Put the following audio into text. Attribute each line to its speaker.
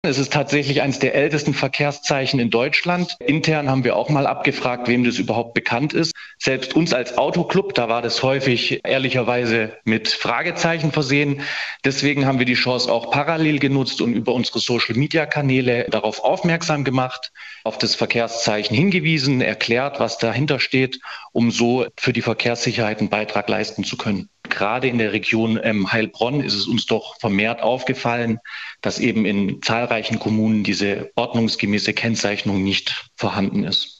Speaker 1: Es ist tatsächlich eines der ältesten Verkehrszeichen in Deutschland. Intern haben wir auch mal abgefragt, wem das überhaupt bekannt ist. Selbst uns als Autoclub, da war das häufig ehrlicherweise mit Fragezeichen versehen. Deswegen haben wir die Chance auch parallel genutzt und über unsere Social-Media-Kanäle darauf aufmerksam gemacht, auf das Verkehrszeichen hingewiesen, erklärt, was dahinter steht, um so für die Verkehrssicherheit einen Beitrag leisten zu können. Gerade in der Region Heilbronn ist es uns doch vermehrt aufgefallen, dass eben in zahlreichen Kommunen diese ordnungsgemäße Kennzeichnung nicht vorhanden ist.